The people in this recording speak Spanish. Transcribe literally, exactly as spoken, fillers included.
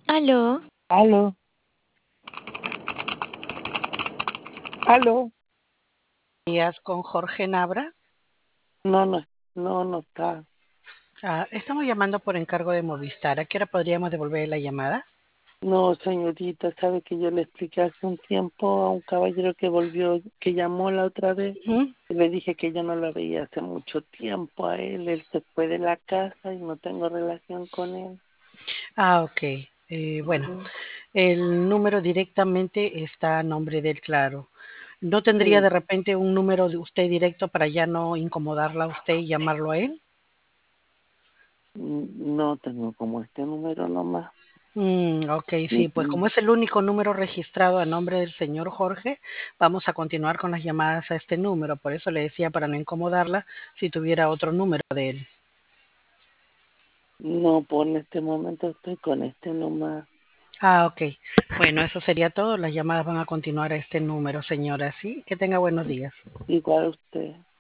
Aló, Aló, aló. Días con Jorge Nabra. No, no, no, no está. Ah, estamos llamando por encargo de Movistar. ¿A qué hora podríamos devolver la llamada? No, señorita, sabe que yo le expliqué hace un tiempo a un caballero que volvió, que llamó la otra vez, Ujú. y le dije que yo no lo veía hace mucho tiempo a él. Él se fue de la casa y no tengo relación con él. Ah, ok. Eh, bueno, Ujú. el número directamente está a nombre del Claro. ¿No tendría Sí, de repente un número de usted directo para ya no incomodarla a usted y llamarlo a él? mm, no tengo como este número nomás. Mm, ok, sí, pues Ujú. como es el único número registrado a nombre del señor Jorge, vamos a continuar con las llamadas a este número. Por eso le decía para no incomodarla si tuviera otro número de él. No, por este momento estoy con este nomás. Ah, ok. Bueno, eso sería todo. Las llamadas van a continuar a este número, señora. Sí, que tenga buenos días. Igual usted.